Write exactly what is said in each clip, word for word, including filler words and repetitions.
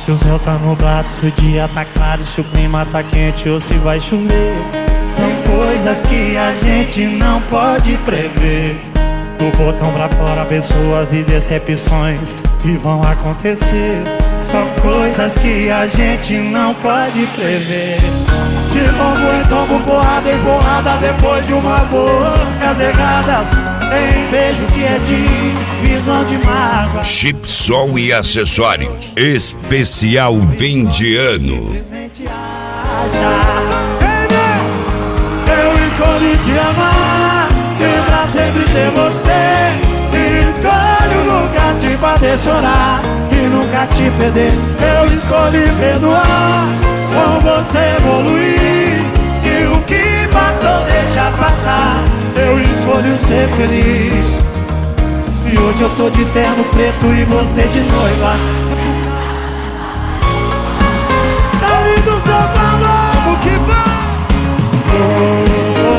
Se o céu tá nublado, se o dia tá claro, se o clima tá quente ou se vai chover. São coisas que a gente não pode prever. Do botão pra fora, pessoas e decepções que vão acontecer. São coisas que a gente não pode prever. De tombo em tombo, porrada em porrada, depois de umas bocas erradas, tem beijo que é de visão de mágoa. Chip Som e Acessórios especial fim de ano. Eu escolhi te amar e pra sempre ter você. Escolho nunca te fazer chorar e nunca te perder. Eu escolhi perdoar, com você evoluir, e o que passou deixa passar. Eu escolho ser feliz. Se hoje eu tô de terno preto e você de noiva, é por causa... Tá lindo seu valor, o que vai? Oh,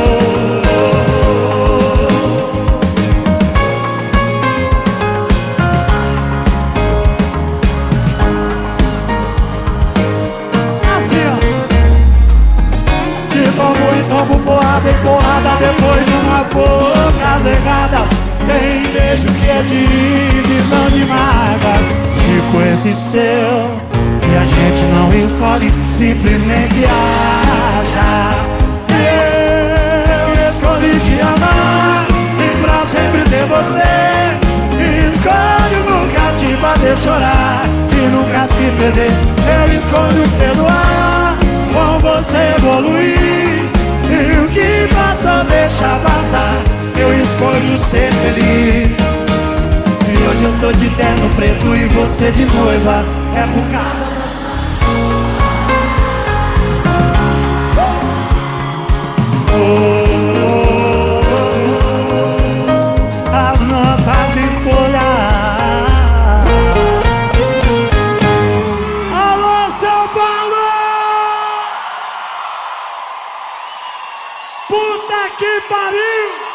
tomo porrada e porrada, depois de umas bocas erradas, tem beijo que é de visão de mágoas. Tipo esse seu, que a gente não escolhe, simplesmente acha. Eu escolhi te amar e pra sempre ter você. Escolho nunca te fazer chorar e nunca te perder. Eu escolho perdoar, com você evoluir, e o que passou deixa passar. Eu escolho ser feliz. Se hoje eu tô de terno preto e você de noiva, é por causa oh, oh, oh, as nossas escolhas. Alô, São Paulo! Puta que pariu!